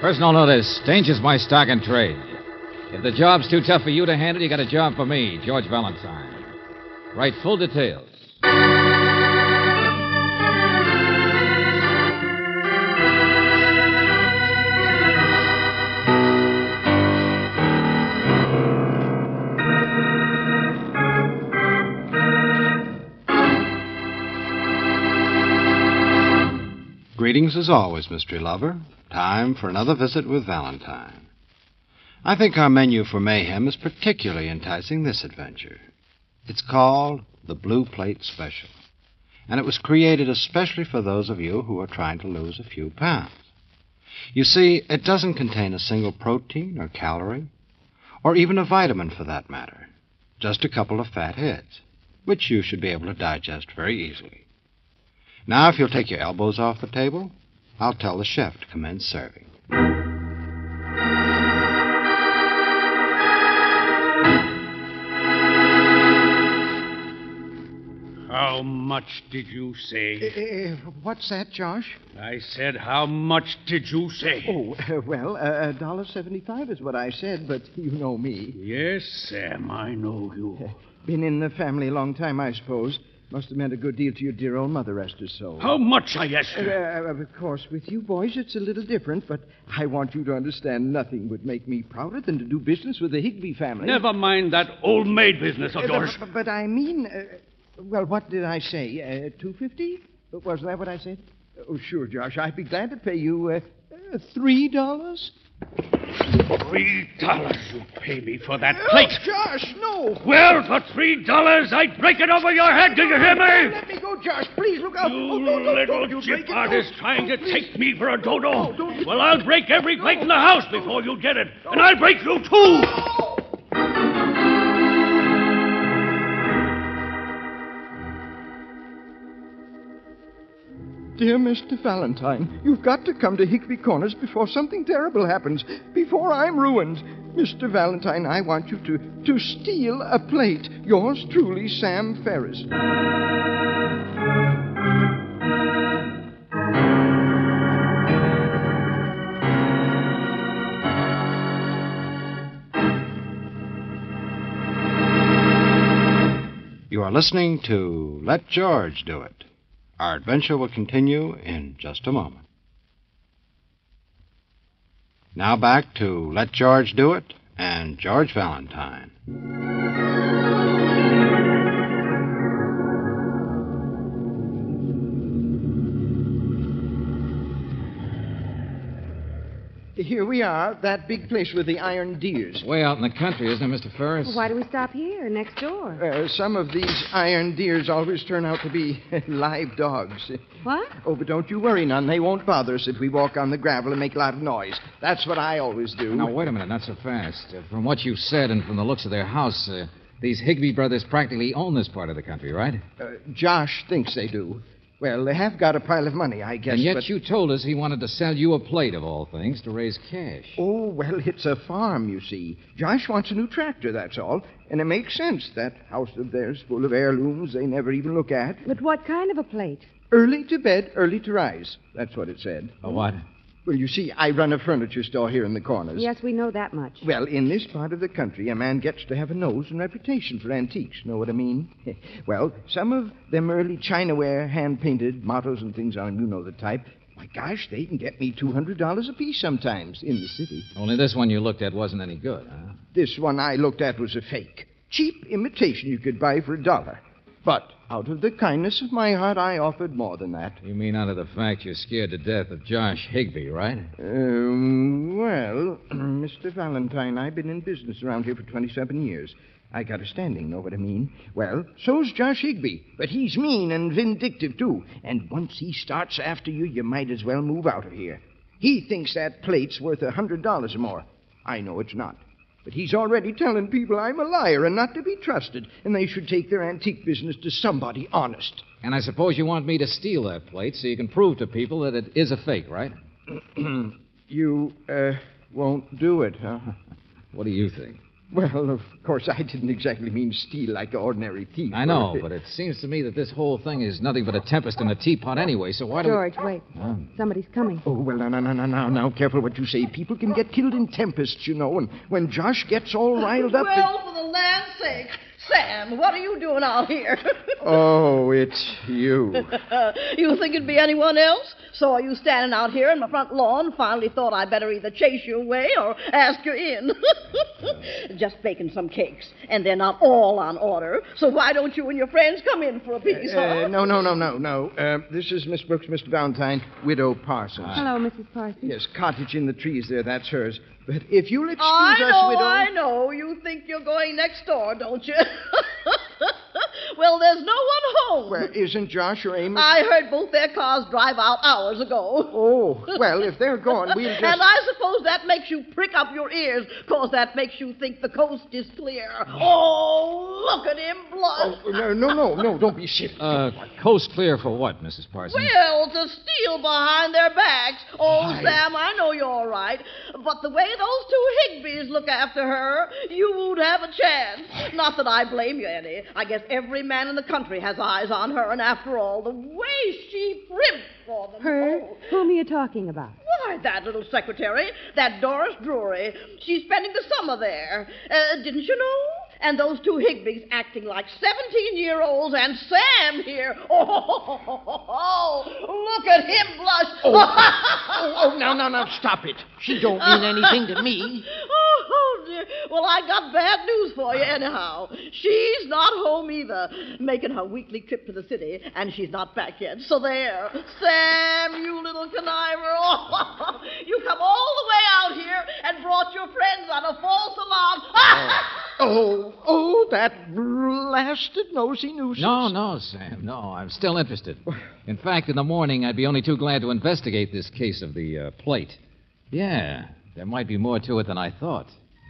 Personal notice. Danger's my stock and trade. If the job's too tough for you to handle, you got a job for me, George Valentine. Write full details. Greetings as always, mystery lover. Time for another visit with Valentine. I think our menu for mayhem is particularly enticing this adventure. It's called the Blue Plate Special, and it was created especially for those of you who are trying to lose a few pounds. You see, it doesn't contain a single protein or calorie, or even a vitamin for that matter. Just a couple of fat heads, which you should be able to digest very easily. Now, if you'll take your elbows off the table, I'll tell the chef to commence serving. How much did you say? What's that, Josh? I said, how much did you say? Oh, well, $1.75 is what I said, but you know me. Yes, Sam, I know you. Been in the family a long time, I suppose. Must have meant a good deal to your dear old mother, rest her soul. How much, I asked you? Of course, with you boys, it's a little different, but I want you to understand nothing would make me prouder than to do business with the Higbee family. Never mind that old maid business of yours. But I mean, well, what did I say? $2.50? Was that what I said? Oh, sure, Josh. I'd be glad to pay you $3. $3 you pay me for that plate. Oh, Josh, no. Well, for $3, I'd break it over your head. Do you hear me? Let me go, Josh. Please, look out. You Don't little you chip break it. artist trying to please. take me for a dodo. No, don't. Well, I'll break every plate in the house before you get it. And I'll break you, too. Dear Mr. Valentine, you've got to come to Higbee Corners before something terrible happens, before I'm ruined. Mr. Valentine, I want you to steal a plate. Yours truly, Sam Ferris. You are listening to Let George Do It. Our adventure will continue in just a moment. Now back to Let George Do It and George Valentine. Here we are, that big place with the iron deers. Way out in the country, isn't it, Mr. Ferris? Well, why do we stop here, next door? Some of these iron deers always turn out to be live dogs. What? Oh, but don't you worry none. They won't bother us if we walk on the gravel and make a lot of noise. That's what I always do. Now, wait a minute, not so fast. From what you said and from the looks of their house, these Higbee brothers practically own this part of the country, right? Josh thinks they do. Well, they have got a pile of money, I guess. And yet but... you told us he wanted to sell you a plate, of all things, to raise cash. Oh, well, it's a farm, you see. Josh wants a new tractor, that's all. And it makes sense. That house of theirs full of heirlooms they never even look at. But what kind of a plate? Early to bed, early to rise. That's what it said. A what? Well, you see, I run a furniture store here in the corners. Yes, we know that much. Well, in this part of the country, a man gets to have a nose and reputation for antiques. Know what I mean? Well, some of them early chinaware, hand-painted, mottos and things on them, you know the type. My gosh, they can get me $200 apiece sometimes in the city. Only this one you looked at wasn't any good, huh? This one I looked at was a fake. Cheap imitation you could buy for $1. But out of the kindness of my heart, I offered more than that. You mean out of the fact you're scared to death of Josh Higbee, right? Well, Mr. Valentine, I've been in business around here for 27 years. I got a standing, know what I mean? Well, so's Josh Higbee, but he's mean and vindictive, too. And once he starts after you, you might as well move out of here. He thinks that plate's worth $100 or more. I know it's not. But he's already telling people I'm a liar and not to be trusted, and they should take their antique business to somebody honest. And I suppose you want me to steal that plate so you can prove to people that it is a fake, right? You, won't do it, huh? What do you think? Well, of course, I didn't exactly mean steal like an ordinary thief. I know, but it seems to me that this whole thing is nothing but a tempest in a teapot anyway, so why do George, wait. Somebody's coming. Oh, well, now, careful what you say. People can get killed in tempests, you know, and when Josh gets all riled up... Well, for the land's sake, Sam, what are you doing out here? Oh, it's you. You think it'd be anyone else? So are you standing out here in my front lawn, finally thought I'd better either chase you away or ask you in? Just baking some cakes, and they're not all on order, so why don't you and your friends come in for a piece, huh? No. This is Miss Brooks, Mr. Valentine, Widow Parsons. Hello, Mrs. Parsons. Yes, cottage in the trees there, that's hers. But if you'll excuse us, Widow... I know. You think you're going next door, don't you? Well, there's no one home. Well, isn't Josh or Amos... I heard both their cars drive out hours ago. Oh, well, if they're gone, we'll just... And I suppose that makes you prick up your ears, because that makes you think the coast is clear. Oh, look at him blush. Oh, no, don't be silly. Coast clear for what, Mrs. Parsons? Well, to steal behind their backs. Oh, Sam, I know you're all right. But the way those two Higbees look after her, you won't have a chance. Not that I blame you any. I guess every man in the country has eyes on her, and after all, the way she primped for them. Her? Oh. Whom are you talking about? Why, that little secretary, that Doris Drury. She's spending the summer there. Didn't you know? And those two Higbees acting like 17-year-olds, and Sam here. Oh, look at him blush. Now, stop it. She don't mean anything to me. Oh, dear. Well, I got bad news for you anyhow. She's not home either, making her weekly trip to the city, and she's not back yet. So there. Sam, you little conniver. Oh, you come all the way out here and brought your friends on a false alarm. Oh, that blasted nosy nuisance. No, Sam. No, I'm still interested. In fact, in the morning, I'd be only too glad to investigate this case of the plate. Yeah, there might be more to it than I thought.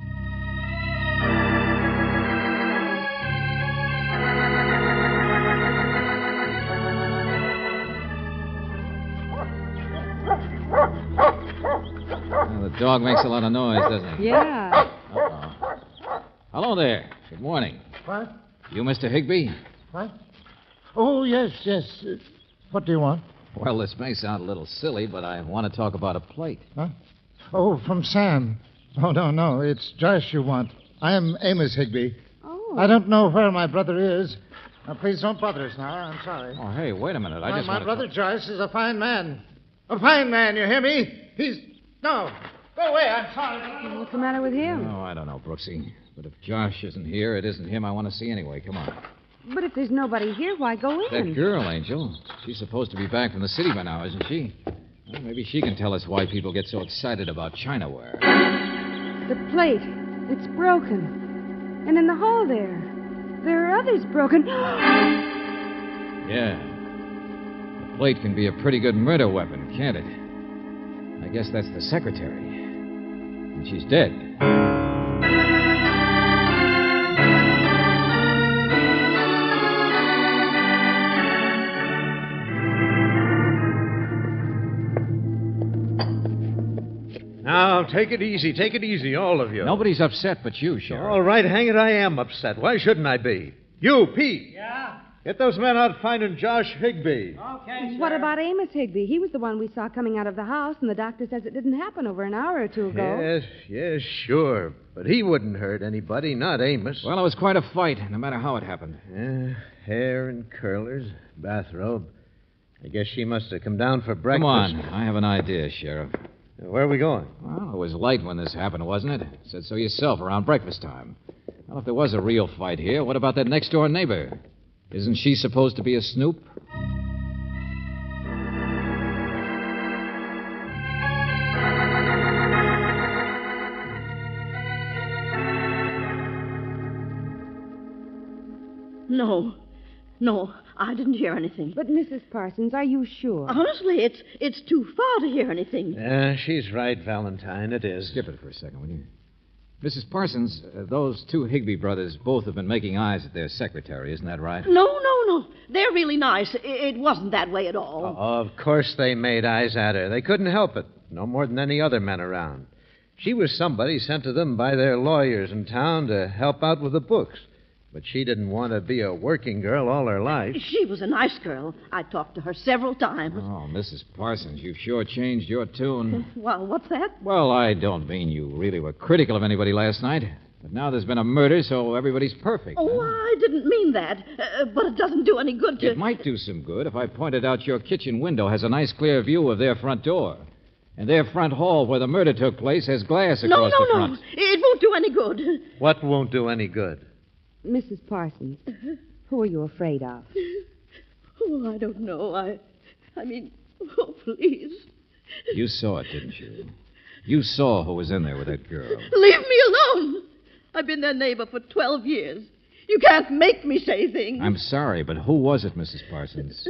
Well, the dog makes a lot of noise, doesn't he? Yeah. Uh-oh. Hello there. Good morning. What? You Mr. Higby? What? Oh, yes. What do you want? Well, this may sound a little silly, but I want to talk about a plate. Huh? Oh, from Sam. Oh, no. It's Joyce you want. I am Amos Higby. Oh. I don't know where my brother is. Now, please don't bother us now. I'm sorry. Oh, hey, wait a minute. My brother Joyce is a fine man. A fine man, you hear me? No. Go away. I'm sorry. What's the matter with him? Oh, I don't know, Brooksy. But if Josh isn't here, it isn't him I want to see anyway. Come on. But if there's nobody here, why go in? That girl, Angel. She's supposed to be back from the city by now, isn't she? Well, maybe she can tell us why people get so excited about Chinaware. The plate. It's broken. And in the hall there are others broken. Yeah. The plate can be a pretty good murder weapon, can't it? I guess that's the secretary. And she's dead. Now, take it easy, all of you. Nobody's upset but you, Sheriff. All right, hang it, I am upset. Why shouldn't I be? You, Pete. Yeah? Get those men out finding Josh Higby. Okay, What about Amos Higby? He was the one we saw coming out of the house, and the doctor says it didn't happen over an hour or two ago. Yes, sure. But he wouldn't hurt anybody, not Amos. Well, it was quite a fight, no matter how it happened. Hair and curlers, bathrobe. I guess she must have come down for breakfast. Come on. I have an idea, Sheriff. Where are we going? Well, it was light when this happened, wasn't it? Said so yourself, around breakfast time. Well, if there was a real fight here, what about that next-door neighbor? Isn't she supposed to be a snoop? No, I didn't hear anything. But, Mrs. Parsons, are you sure? Honestly, it's too far to hear anything. She's right, Valentine. It is. Skip it for a second, will you? Mrs. Parsons, those two Higby brothers both have been making eyes at their secretary, isn't that right? No. They're really nice. It wasn't that way at all. Of course they made eyes at her. They couldn't help it. No more than any other men around. She was somebody sent to them by their lawyers in town to help out with the books. But she didn't want to be a working girl all her life. She was a nice girl. I talked to her several times. Oh, Mrs. Parsons, you've sure changed your tune. Well, what's that? Well, I don't mean you really were critical of anybody last night. But now there's been a murder, so everybody's perfect. Oh, huh? I didn't mean that. But it doesn't do any good to... It might do some good if I pointed out your kitchen window has a nice clear view of their front door. And their front hall where the murder took place has glass across the front. No. It won't do any good. What won't do any good? Mrs. Parsons, who are you afraid of? Oh, I don't know. I mean, oh, please. You saw it, didn't you? You saw who was in there with that girl. Leave me alone. I've been their neighbor for 12 years. You can't make me say things. I'm sorry, but who was it, Mrs. Parsons?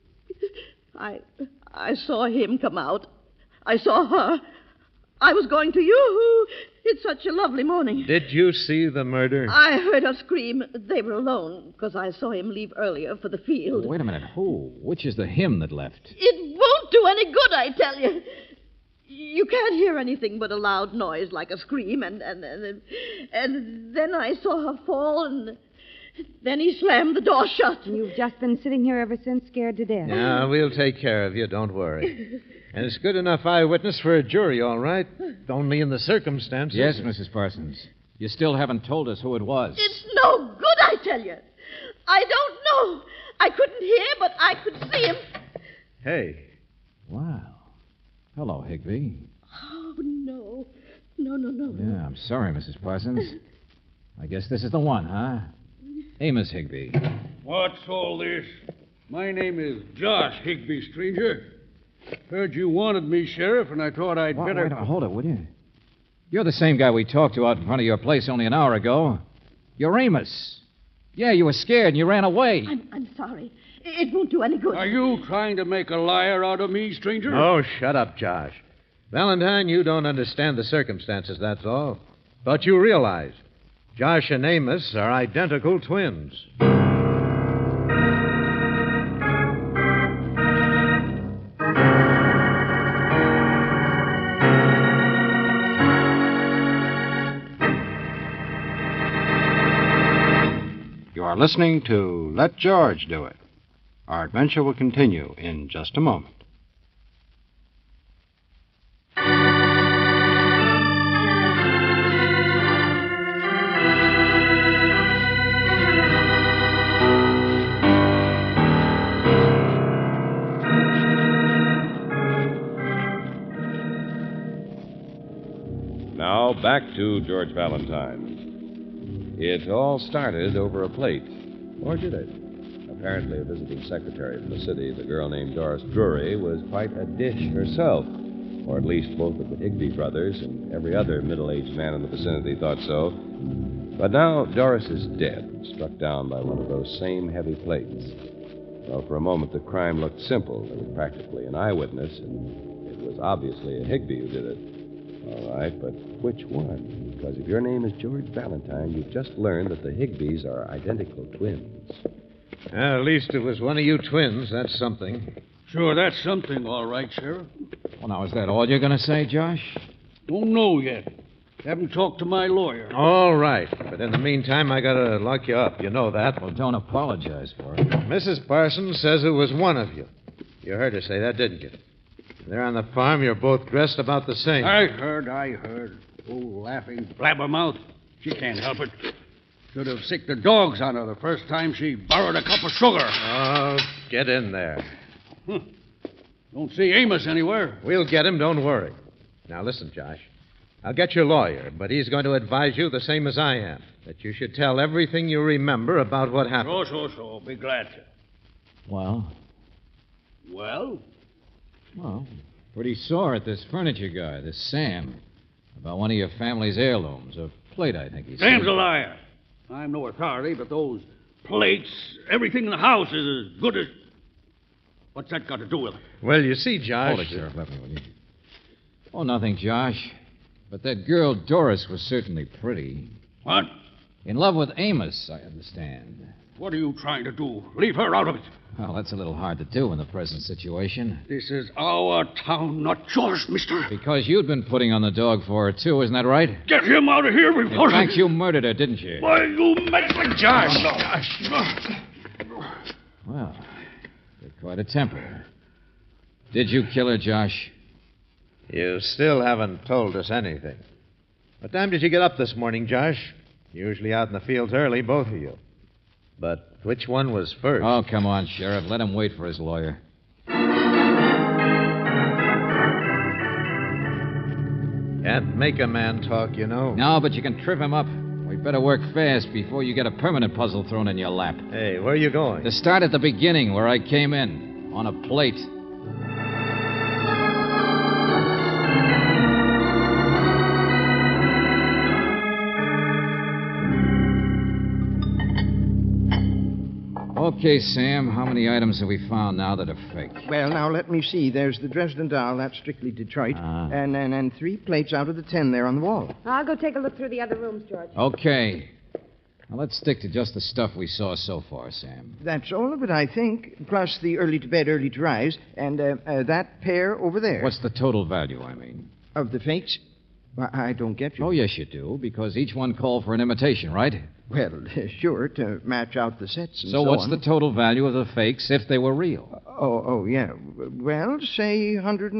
I saw him come out. I saw her. I was going to you. It's such a lovely morning. Did you see the murder? I heard her scream. They were alone because I saw him leave earlier for the field. Wait a minute. Who? Which is the him that left? It won't do any good, I tell you. You can't hear anything but a loud noise like a scream, and then I saw her fall, and then he slammed the door shut. You've just been sitting here ever since, scared to death. Yeah, we'll take care of you. Don't worry. And it's good enough eyewitness for a jury, all right. Only in the circumstances. Yes, Mrs. Parsons. You still haven't told us who it was. It's no good, I tell you. I don't know. I couldn't hear, but I could see him. Hey. Wow. Hello, Higby. Oh, no. No. Yeah, I'm sorry, Mrs. Parsons. I guess this is the one, huh? Amos Higby. What's all this? My name is Josh Higby, stranger. Heard you wanted me, Sheriff, and I thought I'd better... Wait, hold it, will you? You're the same guy we talked to out in front of your place only an hour ago. You're Amos. Yeah, you were scared and you ran away. I'm sorry. It won't do any good. Are you trying to make a liar out of me, stranger? Oh, shut up, Josh. Valentine, you don't understand the circumstances, that's all. But you realize Josh and Amos are identical twins. You are listening to Let George Do It. Our adventure will continue in just a moment. Now, back to George Valentine. It all started over a plate. Or did it? Apparently, a visiting secretary from the city, the girl named Doris Drury, was quite a dish herself. Or at least both of the Higby brothers and every other middle-aged man in the vicinity thought so. But now Doris is dead, struck down by one of those same heavy plates. Well, for a moment, the crime looked simple. There was practically an eyewitness, and it was obviously a Higby who did it. All right, but which one? Because if your name is George Valentine, you've just learned that the Higbys are identical twins. At least it was one of you twins. That's something. Sure, that's something, all right, Sheriff. Well, now, is that all you're going to say, Josh? Don't know yet. Haven't talked to my lawyer. All right. But in the meantime, I got to lock you up. You know that. Well, don't apologize for it. Mrs. Parsons says it was one of you. You heard her say that, didn't you? There on the farm, you're both dressed about the same. I heard. Oh, laughing blabbermouth. She can't help it. Should have sicked the dogs on her the first time she borrowed a cup of sugar. Oh, get in there. Don't see Amos anywhere. We'll get him, don't worry. Now, listen, Josh. I'll get your lawyer, but he's going to advise you the same as I am, that you should tell everything you remember about what happened. So. Be glad to. Well, Well? pretty sore at this furniture guy, this Sam, about one of your family's heirlooms. A plate, I think he said. Sam's a liar. I'm no authority, but those plates, everything in the house is as good as... What's that got to do with it? Well, you see, Josh... Hold it, Sheriff. Let me, will you? Oh, nothing, Josh. But that girl Doris was certainly pretty. What? In love with Amos, I understand. What are you trying to do? Leave her out of it. Well, that's a little hard to do in the present situation. This is our town, not yours, mister. Because you'd been putting on the dog for her, too, isn't that right? Get him out of here before... In fact, you murdered her, didn't you? Why, you meddling... Josh! Well, you're quite a temper. Did you kill her, Josh? You still haven't told us anything. What time did you get up this morning, Josh? Usually out in the fields early, both of you. But which one was first? Oh, come on, Sheriff. Let him wait for his lawyer. Can't make a man talk, you know. No, but you can trip him up. We'd better work fast before you get a permanent puzzle thrown in your lap. Hey, where are you going? To start at the beginning, where I came in, on a plate. Okay, Sam, how many items have we found now that are fake? Well, now, let me see. There's the Dresden doll. That's strictly Detroit. And 3 plates out of the 10 there on the wall. I'll go take a look through the other rooms, George. Okay. Now, let's stick to just the stuff we saw so far, Sam. That's all of it, I think, plus the early to bed, early to rise, and that pair over there. What's the total value, I mean? Of the fakes? Well, I don't get you. Oh, yes, you do, because each one called for an imitation, right? Well, sure, to match out the sets and so so what's on. the total value of the fakes if they were real? Yeah. Well, say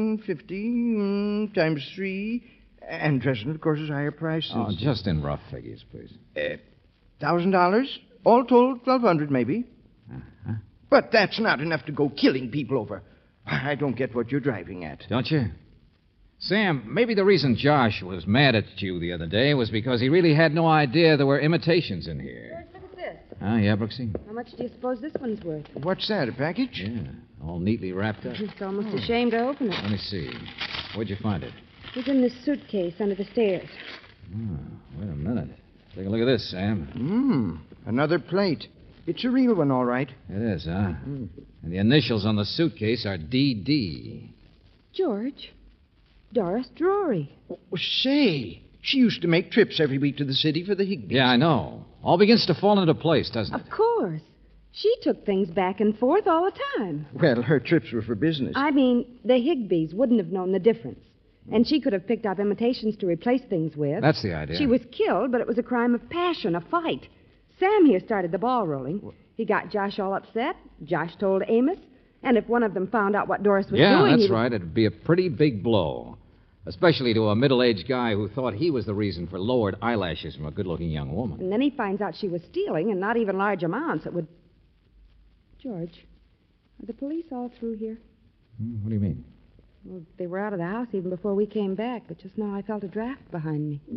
150 times 3. And Dresden, of course, is higher price. Oh, just in rough figures, please. $1,000. All told, 1,200 maybe. Uh-huh. But that's not enough to go killing people over. I don't get what you're driving at. Don't you? Sam, maybe the reason Josh was mad at you the other day was because he really had no idea there were imitations in here. George, look at this. Yeah, Brooksy? How much do you suppose this one's worth? What's that, a package? Yeah, all neatly wrapped up. It's almost a shame to open it. Let me see. Where'd you find it? It's in this suitcase under the stairs. Oh, wait a minute. Take a look at this, Sam. Another plate. It's a real one, all right. It is, huh? And the initials on the suitcase are D.D. George, Doris Drury. Oh, say, she used to make trips every week to the city for the Higbees. Yeah, I know. All begins to fall into place, doesn't it? Of course. She took things back and forth all the time. Well, her trips were for business. I mean, the Higbees wouldn't have known the difference. And she could have picked up imitations to replace things with. That's the idea. She was killed, but it was a crime of passion, a fight. Sam here started the ball rolling. He got Josh all upset. Josh told Amos. And if one of them found out what Doris was doing... Yeah, that's right. It'd be a pretty big blow. Especially to a middle-aged guy who thought he was the reason for lowered eyelashes from a good-looking young woman. And then he finds out she was stealing, and not even large amounts. It would... George, are the police all through here? What do you mean? Well, they were out of the house even before we came back, but just now I felt a draft behind me.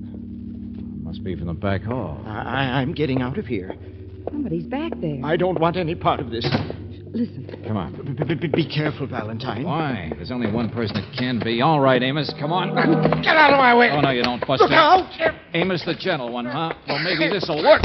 Must be from the back hall. I'm getting out of here. Somebody's back there. I don't want any part of this. Listen. Come on. Be careful, Valentine. Why? There's only one person that can be. All right, Amos, come on. Get out of my way! Oh, no, you don't, Buster. Look out! Amos the gentle one, huh? Well, maybe this'll work.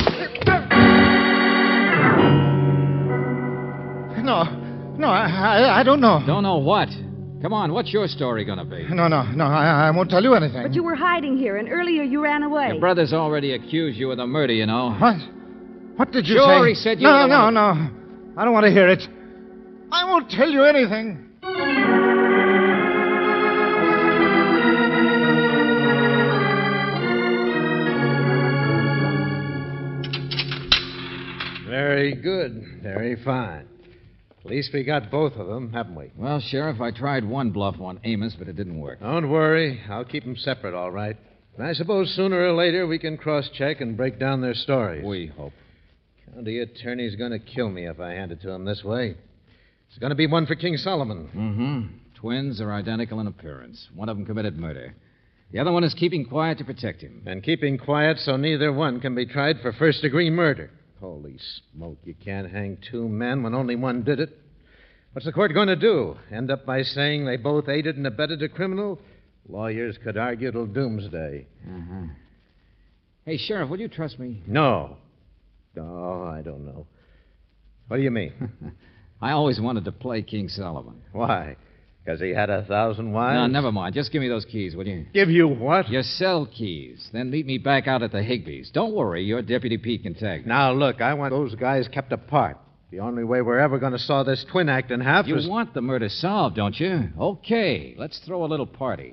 No, I don't know. Don't know what? Come on, what's your story going to be? No, I won't tell you anything. But you were hiding here, and earlier you ran away. Your brother's already accused you of the murder, you know. What? What did you say? Sure, he said you were the one... No. I don't want to hear it. I won't tell you anything. Very good. Very fine. At least we got both of them, haven't we? Well, Sheriff, I tried one bluff on Amos, but it didn't work. Don't worry. I'll keep them separate, all right. And I suppose sooner or later we can cross-check and break down their stories. We hope. County attorney's going to kill me if I hand it to him this way. It's going to be one for King Solomon. Mm-hmm. Twins are identical in appearance. One of them committed murder. The other one is keeping quiet to protect him. And keeping quiet so neither one can be tried for first-degree murder. Holy smoke, you can't hang 2 men when only one did it. What's the court going to do? End up by saying they both aided and abetted a criminal? Lawyers could argue till doomsday. Uh-huh. Hey, Sheriff, would you trust me? No. Oh, I don't know. What do you mean? I always wanted to play King Solomon. Why? Because he had 1,000 wives? No, never mind. Just give me those keys, will you? Give you what? Your cell keys. Then meet me back out at the Higbees. Don't worry, your Deputy Pete can tag me. Now, look, I want those guys kept apart. The only way we're ever going to saw this twin act in half You is... want the murder solved, don't you? Okay, let's throw a little party.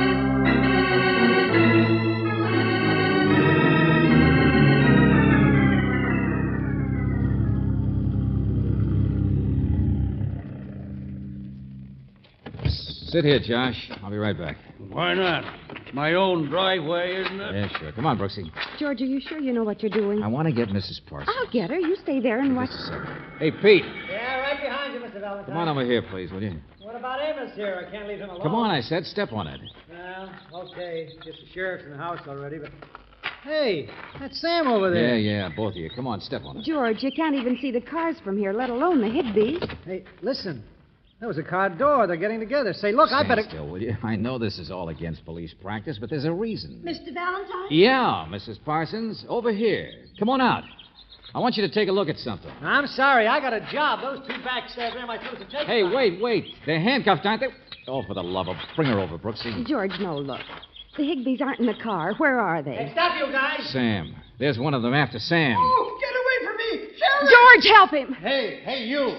Sit here, Josh. I'll be right back. Why not? My own driveway, isn't it? Yeah, sure. Come on, Brooksy. George, are you sure you know what you're doing? I want to get Mrs. Parsons. I'll get her. You stay there and watch. Just a second. Hey, Pete. Yeah, right behind you, Mr. Valentine. Come on over here, please, will you? What about Amos here? I can't leave him alone. Come on, I said. Step on it. Well, okay. Just the sheriff's in the house already, but... Hey, that's Sam over there. Yeah, both of you. Come on, step on it. George, you can't even see the cars from here, let alone the Higbees. Hey, listen. That was a car door. They're getting together. Say, look, I Stand better... still, will you? I know this is all against police practice, but there's a reason. Mr. Valentine? Yeah, Mrs. Parsons. Over here. Come on out. I want you to take a look at something. I'm sorry. I got a job. Those two backstairs there, my supposed to take... Hey, wait. They're handcuffed, aren't they? Oh, for the love of... Bring her over, Brooksy. George, no, look. The Higbees aren't in the car. Where are they? Hey, stop you guys! Sam. There's one of them after Sam. Oh, get away from me! Sheriff! George, help him! Hey, you!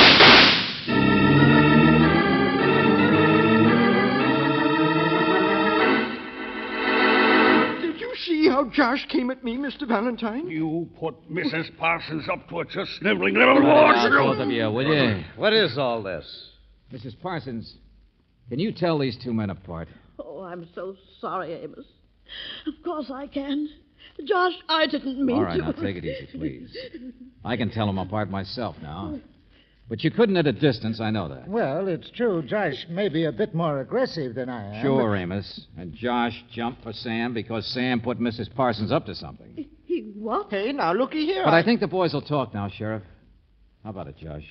Did you see how Josh came at me, Mr. Valentine? You put Mrs. Parsons up to it, you sniveling little horse. Both of you, will you? What is all this? Mrs. Parsons, can you tell these two men apart? Oh, I'm so sorry, Amos. Of course I can. Josh, I didn't mean All right, to. now take it easy, please. I can tell them apart myself now. But you couldn't at a distance, I know that. Well, it's true. Josh may be a bit more aggressive than I am. Sure, Amos. And Josh jumped for Sam because Sam put Mrs. Parsons up to something. He what? Hey, now, looky here. But I think the boys will talk now, Sheriff. How about it, Josh?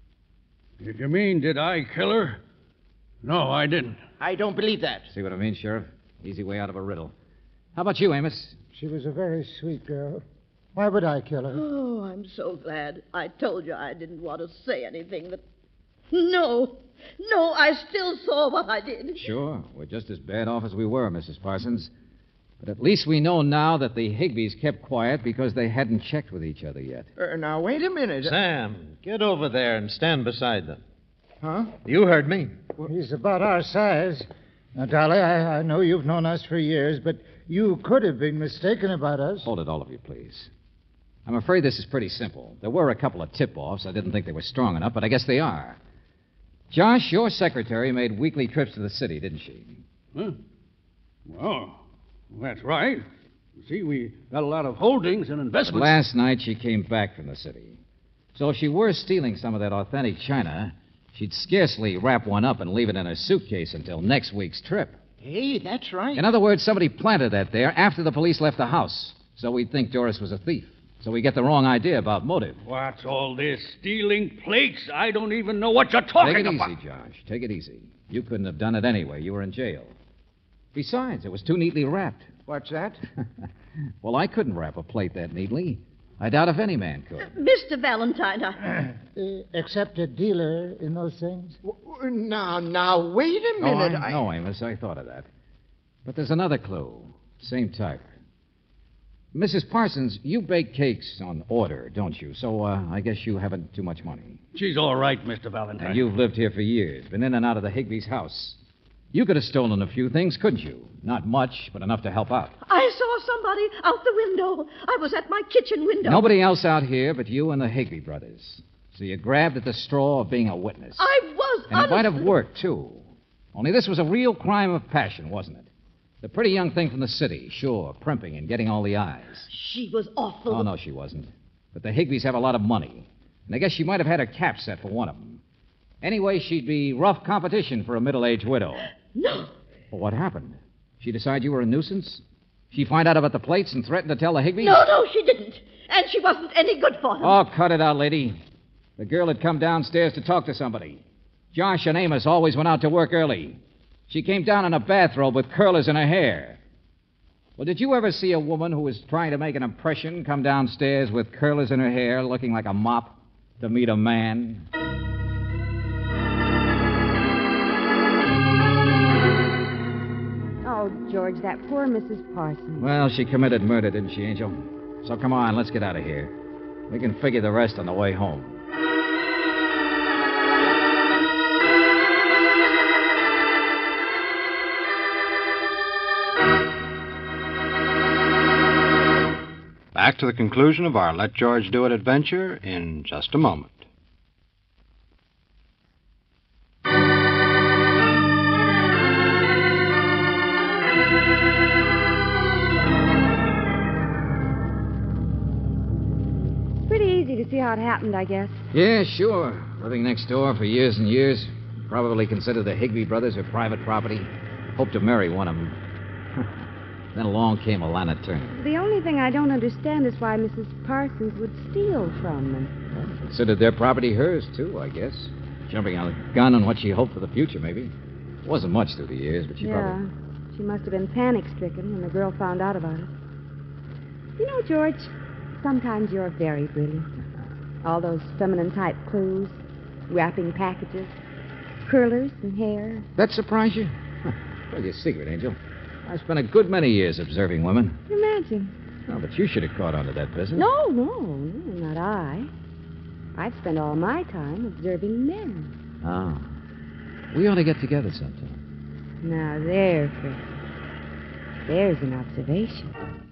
You mean, did I kill her? No, I didn't. I don't believe that. See what I mean, Sheriff? Easy way out of a riddle. How about you, Amos? She was a very sweet girl. Why would I kill her? Oh, I'm so glad. I told you I didn't want to say anything that... No, I still saw what I did. Sure. We're just as bad off as we were, Mrs. Parsons. But at least we know now that the Higbees kept quiet because they hadn't checked with each other yet. Now, wait a minute. Sam, get over there and stand beside them. Huh? You heard me. He's about our size. Now, Dolly, I know you've known us for years, but you could have been mistaken about us. Hold it, all of you, please. I'm afraid this is pretty simple. There were a couple of tip-offs. I didn't think they were strong enough, but I guess they are. Josh, your secretary made weekly trips to the city, didn't she? Huh? Well, that's right. You see, we got a lot of holdings and But investments. last night she came back from the city. So if she were stealing some of that authentic china, she'd scarcely wrap one up and leave it in her suitcase until next week's trip. Hey, that's right. In other words, somebody planted that there after the police left the house. So we'd think Doris was a thief. So we get the wrong idea about motive. What's all this? Stealing plates? I don't even know what you're talking Take it about. easy, Josh. Take it easy. You couldn't have done it anyway. You were in jail. Besides, it was too neatly wrapped. What's that? Well, I couldn't wrap a plate that neatly. I doubt if any man could. Mr. Valentine, Except a dealer in those things? Now, wait a Oh, minute. I know, Amos. I thought of that. But there's another clue. Same type. Mrs. Parsons, you bake cakes on order, don't you? So I guess you haven't too much money. She's all right, Mr. Valentine. And you've lived here for years, been in and out of the Higbee's house. You could have stolen a few things, couldn't you? Not much, but enough to help out. I saw somebody out the window. I was at my kitchen window. Nobody else out here but you and the Higbee brothers. So you grabbed at the straw of being a witness. I was And it might have honestly- worked, too. Only this was a real crime of passion, wasn't it? The pretty young thing from the city, sure, primping and getting all the eyes. She was awful. Oh, no, she wasn't. But the Higbees have a lot of money. And I guess she might have had her cap set for one of them. Anyway, she'd be rough competition for a middle-aged widow. No. Well, what happened? She decide you were a nuisance? She find out about the plates and threatened to tell the Higbees? No, she didn't. And she wasn't any good for them. Oh, cut it out, lady. The girl had come downstairs to talk to somebody. Josh and Amos always went out to work early. She came down in a bathrobe with curlers in her hair. Well, did you ever see a woman who was trying to make an impression come downstairs with curlers in her hair, looking like a mop, to meet a man? Oh, George, that poor Mrs. Parsons. Well, she committed murder, didn't she, Angel? So come on, let's get out of here. We can figure the rest on the way home. Back to the conclusion of our Let George Do It adventure in just a moment. Pretty easy to see how it happened, I guess. Yeah, sure. Living next door for years and years. Probably considered the Higbee brothers her private property. Hoped to marry one of them. Then along came Alana Turner. The only thing I don't understand is why Mrs. Parsons would steal from them. Considered their property hers, too, I guess. Jumping on a gun on what she hoped for the future, maybe. Wasn't much through the years, but she probably... She must have been panic-stricken when the girl found out about it. You know, George, sometimes you're very brilliant. All those feminine-type clues, wrapping packages, curlers and hair. That surprise you? Tell you a secret, Angel. I spent a good many years observing women. Imagine. Oh, but you should have caught on to that business. No, not I. I've spent all my time observing men. Oh. We ought to get together sometime. Now there, Fred. There's an observation.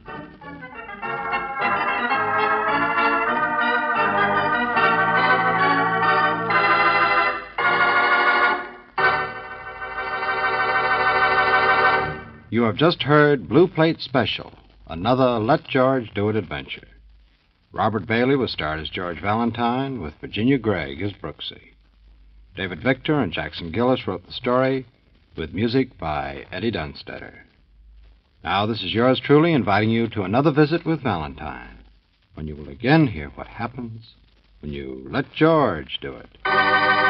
You have just heard Blue Plate Special, another Let George Do It adventure. Robert Bailey was starred as George Valentine, with Virginia Gregg as Brooksy. David Victor and Jackson Gillis wrote the story, with music by Eddie Dunstetter. Now, this is yours truly inviting you to another visit with Valentine, when you will again hear what happens when you let George do it.